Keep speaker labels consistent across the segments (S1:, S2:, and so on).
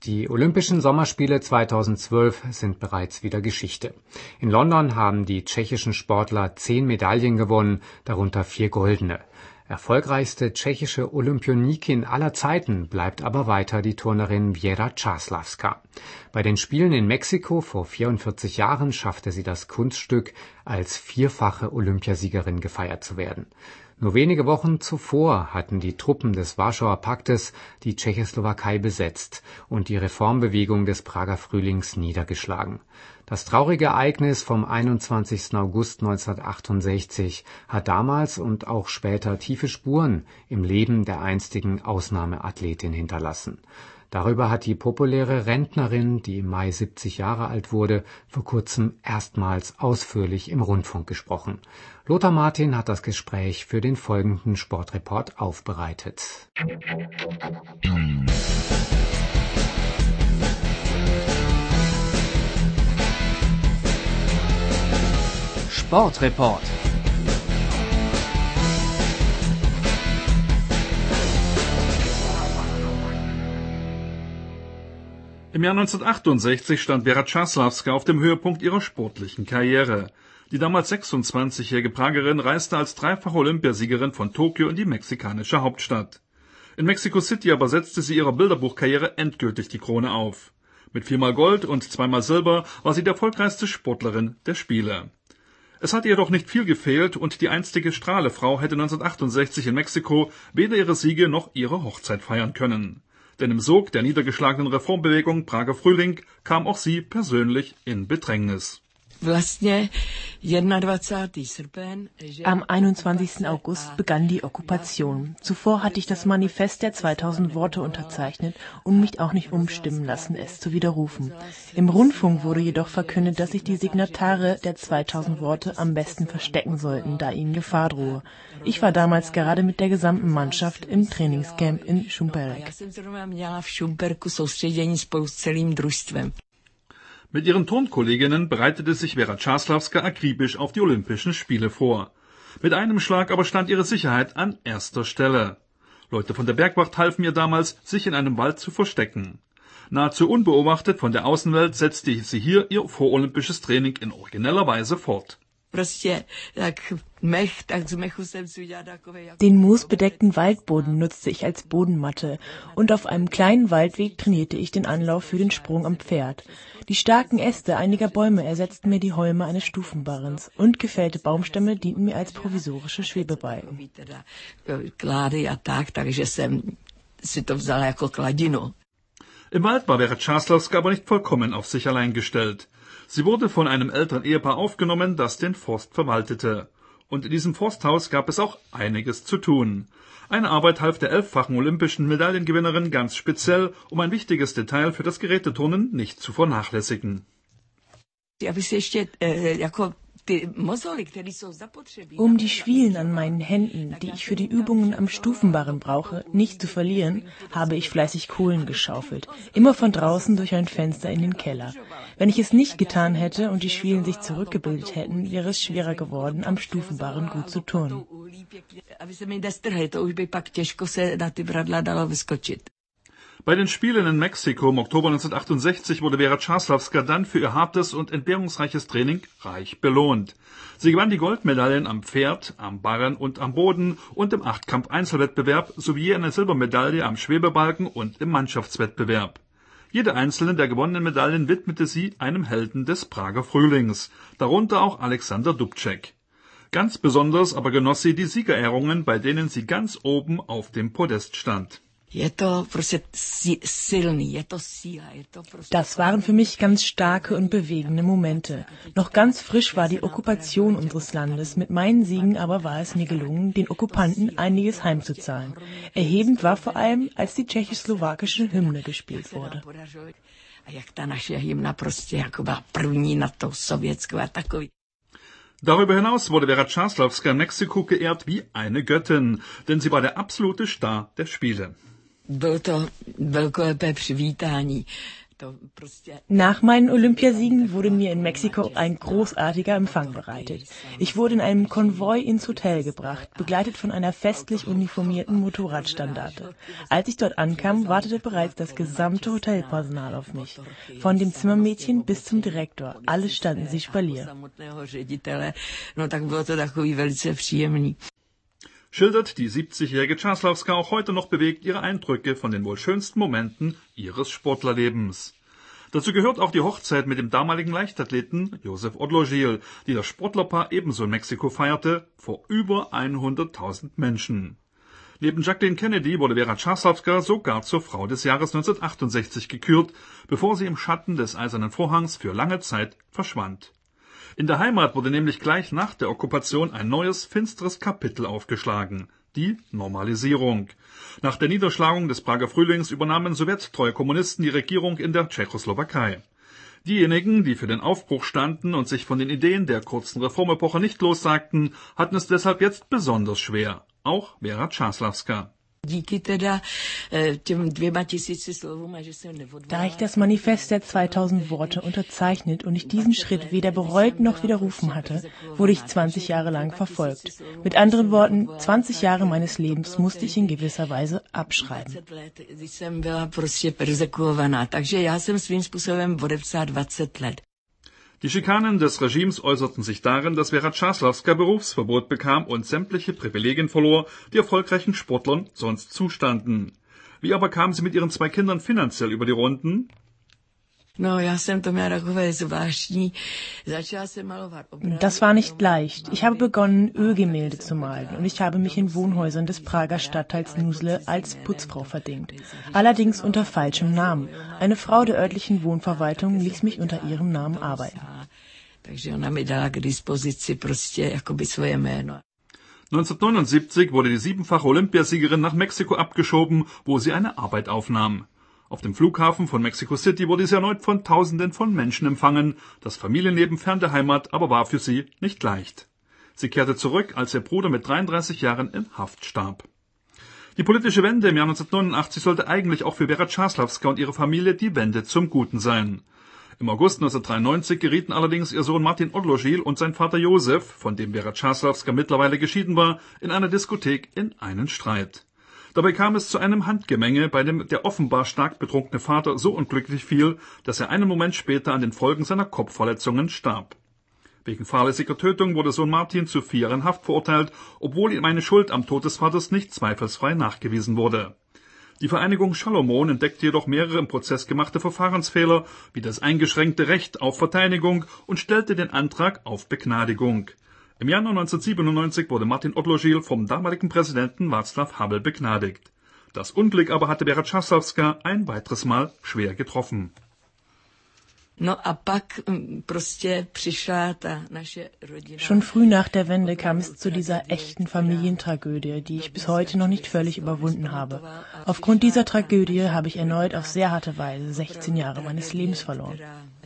S1: Die Olympischen Sommerspiele 2012 sind bereits wieder Geschichte. In London haben die tschechischen Sportler 10 Medaillen gewonnen, darunter 4 goldene. Erfolgreichste tschechische Olympionikin aller Zeiten bleibt aber weiter die Turnerin Věra Čáslavská. Bei den Spielen in Mexiko vor 44 Jahren schaffte sie das Kunststück, als vierfache Olympiasiegerin gefeiert zu werden. Nur wenige Wochen zuvor hatten die Truppen des Warschauer Paktes die Tschechoslowakei besetzt und die Reformbewegung des Prager Frühlings niedergeschlagen. Das traurige Ereignis vom 21. August 1968 hat damals und auch später tiefe Spuren im Leben der einstigen Ausnahmeathletin hinterlassen. Darüber hat die populäre Rentnerin, die im Mai 70 Jahre alt wurde, vor kurzem erstmals ausführlich im Rundfunk gesprochen. Lothar Martin hat das Gespräch für den folgenden Sportreport aufbereitet.
S2: Sportreport.
S3: Im Jahr 1968 stand Věra Čáslavská auf dem Höhepunkt ihrer sportlichen Karriere. Die damals 26-jährige Pragerin reiste als dreifache Olympiasiegerin von Tokio in die mexikanische Hauptstadt. In Mexico City aber setzte sie ihrer Bilderbuchkarriere endgültig die Krone auf. Mit 4-mal Gold und 2-mal Silber war sie die erfolgreichste Sportlerin der Spiele. Es hatte jedoch nicht viel gefehlt und die einstige Strahlefrau hätte 1968 in Mexiko weder ihre Siege noch ihre Hochzeit feiern können. Denn im Sog der niedergeschlagenen Reformbewegung Prager Frühling kam auch sie persönlich in Bedrängnis.
S4: Am 21. August begann die Okkupation. Zuvor hatte ich das Manifest der 2000 Worte unterzeichnet und mich auch nicht umstimmen lassen, es zu widerrufen. Im Rundfunk wurde jedoch verkündet, dass sich die Signatare der 2000 Worte am besten verstecken sollten, da ihnen Gefahr drohe. Ich war damals gerade mit der gesamten Mannschaft im Trainingscamp in Šumperk.
S3: Mit ihren Turnkolleginnen bereitete sich Věra Čáslavská akribisch auf die Olympischen Spiele vor. Mit einem Schlag aber stand ihre Sicherheit an erster Stelle. Leute von der Bergwacht halfen ihr damals, sich in einem Wald zu verstecken. Nahezu unbeobachtet von der Außenwelt setzte sie hier ihr vorolympisches Training in origineller Weise fort.
S4: Den moosbedeckten Waldboden nutzte ich als Bodenmatte und auf einem kleinen Waldweg trainierte ich den Anlauf für den Sprung am Pferd. Die starken Äste einiger Bäume ersetzten mir die Holme eines Stufenbarrens und gefällte Baumstämme dienten mir als provisorische Schwebebalken.
S3: Im Wald war Věra Čáslavská aber nicht vollkommen auf sich allein gestellt. Sie wurde von einem älteren Ehepaar aufgenommen, das den Forst verwaltete. Und in diesem Forsthaus gab es auch einiges zu tun. Eine Arbeit half der 11-fachen olympischen Medaillengewinnerin ganz speziell, um ein wichtiges Detail für das Geräteturnen nicht zu vernachlässigen.
S4: Um die Schwielen an meinen Händen, die ich für die Übungen am Stufenbarren brauche, nicht zu verlieren, habe ich fleißig Kohlen geschaufelt, immer von draußen durch ein Fenster in den Keller. Wenn ich es nicht getan hätte und die Schwielen sich zurückgebildet hätten, wäre es schwerer geworden, am Stufenbarren gut zu turnen.
S3: Bei den Spielen in Mexiko im Oktober 1968 wurde Věra Čáslavská dann für ihr hartes und entbehrungsreiches Training reich belohnt. Sie gewann die Goldmedaillen am Pferd, am Barren und am Boden und im Achtkampf-Einzelwettbewerb sowie eine Silbermedaille am Schwebebalken und im Mannschaftswettbewerb. Jede einzelne der gewonnenen Medaillen widmete sie einem Helden des Prager Frühlings, darunter auch Alexander Dubček. Ganz besonders aber genoss sie die Siegerehrungen, bei denen sie ganz oben auf dem Podest stand.
S4: Das waren für mich ganz starke und bewegende Momente. Noch ganz frisch war die Okkupation unseres Landes, mit meinen Siegen aber war es mir gelungen, den Okkupanten einiges heimzuzahlen. Erhebend war vor allem, als die tschechoslowakische Hymne gespielt wurde.
S3: Darüber hinaus wurde Věra Čáslavská in Mexiko geehrt wie eine Göttin, denn sie war der absolute Star der Spiele.
S4: Nach meinen Olympiasiegen wurde mir in Mexiko ein großartiger Empfang bereitet. Ich wurde in einem Konvoi ins Hotel gebracht, begleitet von einer festlich uniformierten Motorradstandarte. Als ich dort ankam, wartete bereits das gesamte Hotelpersonal auf mich. Von dem Zimmermädchen bis zum Direktor, alle standen sie Spalier.
S3: Schildert die 70-jährige Čáslavěská auch heute noch bewegt ihre Eindrücke von den wohl schönsten Momenten ihres Sportlerlebens. Dazu gehört auch die Hochzeit mit dem damaligen Leichtathleten Josef Odložil, die das Sportlerpaar ebenso in Mexiko feierte, vor über 100.000 Menschen. Neben Jacqueline Kennedy wurde Vera Čáslavěská sogar zur Frau des Jahres 1968 gekürt, bevor sie im Schatten des Eisernen Vorhangs für lange Zeit verschwand. In der Heimat wurde nämlich gleich nach der Okkupation ein neues, finsteres Kapitel aufgeschlagen, die Normalisierung. Nach der Niederschlagung des Prager Frühlings übernahmen sowjettreue Kommunisten die Regierung in der Tschechoslowakei. Diejenigen, die für den Aufbruch standen und sich von den Ideen der kurzen Reformepoche nicht lossagten, hatten es deshalb jetzt besonders schwer, auch Vera Čáslavěská.
S4: Da ich das Manifest der 2000 Worte unterzeichnet und ich diesen Schritt weder bereut noch widerrufen hatte, wurde ich 20 Jahre lang verfolgt. Mit anderen Worten, 20 Jahre meines Lebens musste ich in gewisser Weise abschreiben.
S3: Die Schikanen des Regimes äußerten sich darin, dass Vera Čáslavěská Berufsverbot bekam und sämtliche Privilegien verlor, die erfolgreichen Sportlern sonst zustanden. Wie aber kam sie mit ihren 2 Kindern finanziell über die Runden?
S4: Das war nicht leicht. Ich habe begonnen, Ölgemälde zu malen und ich habe mich in Wohnhäusern des Prager Stadtteils Nuzle als Putzfrau verdingt. Allerdings unter falschem Namen. Eine Frau der örtlichen Wohnverwaltung ließ mich unter ihrem Namen arbeiten.
S3: 1979 wurde die 7-fache Olympiasiegerin nach Mexiko abgeschoben, wo sie eine Arbeit aufnahm. Auf dem Flughafen von Mexico City wurde sie erneut von Tausenden von Menschen empfangen. Das Familienleben fern der Heimat aber war für sie nicht leicht. Sie kehrte zurück, als ihr Bruder mit 33 Jahren in Haft starb. Die politische Wende im Jahr 1989 sollte eigentlich auch für Vera Čáslavěská und ihre Familie die Wende zum Guten sein. Im August 1993 gerieten allerdings ihr Sohn Martin Odložil und sein Vater Josef, von dem Vera Čáslavěská mittlerweile geschieden war, in einer Diskothek in einen Streit. Dabei kam es zu einem Handgemenge, bei dem der offenbar stark betrunkene Vater so unglücklich fiel, dass er einen Moment später an den Folgen seiner Kopfverletzungen starb. Wegen fahrlässiger Tötung wurde Sohn Martin zu 4 Jahren Haft verurteilt, obwohl ihm eine Schuld am Tod des Vaters nicht zweifelsfrei nachgewiesen wurde. Die Vereinigung Schalomon entdeckte jedoch mehrere im Prozess gemachte Verfahrensfehler, wie das eingeschränkte Recht auf Verteidigung, und stellte den Antrag auf Begnadigung. Im Januar 1997 wurde Martin Odložil vom damaligen Präsidenten Václav Havel begnadigt. Das Unglück aber hatte Vera Čáslavěská ein weiteres Mal schwer getroffen.
S4: Schon früh nach der Wende kam es zu dieser echten Familientragödie, die ich bis heute noch nicht völlig überwunden habe. Aufgrund dieser Tragödie habe ich erneut auf sehr harte Weise 16 Jahre meines Lebens verloren.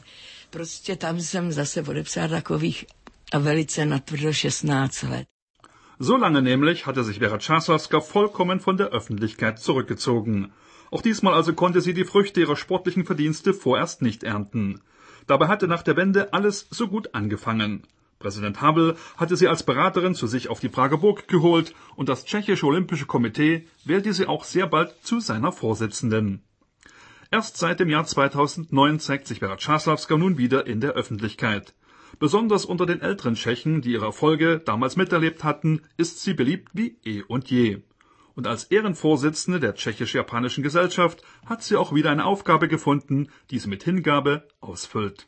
S3: So lange nämlich hatte sich Vera Čáslavěská vollkommen von der Öffentlichkeit zurückgezogen. Auch diesmal also konnte sie die Früchte ihrer sportlichen Verdienste vorerst nicht ernten. Dabei hatte nach der Wende alles so gut angefangen. Präsident Havel hatte sie als Beraterin zu sich auf die Prager Burg geholt und das tschechische Olympische Komitee wählte sie auch sehr bald zu seiner Vorsitzenden. Erst seit dem Jahr 2009 zeigt sich Vera Čáslavěská nun wieder in der Öffentlichkeit. Besonders unter den älteren Tschechen, die ihre Erfolge damals miterlebt hatten, ist sie beliebt wie eh und je. Und als Ehrenvorsitzende der tschechisch-japanischen Gesellschaft hat sie auch wieder eine Aufgabe gefunden, die sie mit Hingabe ausfüllt.